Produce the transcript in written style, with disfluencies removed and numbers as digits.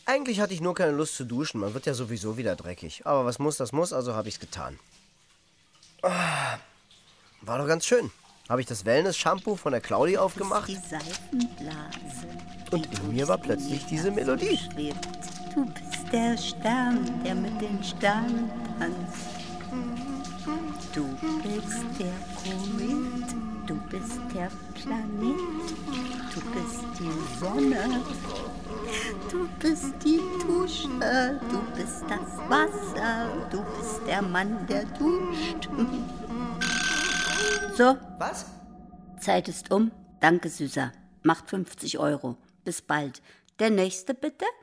Eigentlich hatte ich nur keine Lust zu duschen. Man wird ja sowieso wieder dreckig. Aber was muss, das muss, also habe ich's getan. War doch ganz schön. Habe ich das Wellness-Shampoo von der Claudi aufgemacht. Die Seifenblase. Und in mir war plötzlich diese Melodie. Schwebt. Du bist der Stern, der mit den Sternen tanzt. Du bist der Komet, du bist der Planet, du bist die Sonne, du bist die Dusche, du bist das Wasser, du bist der Mann, der duscht. So, Was? Zeit ist um. Danke, Süßer. Macht 50 €. Bis bald. Der nächste bitte?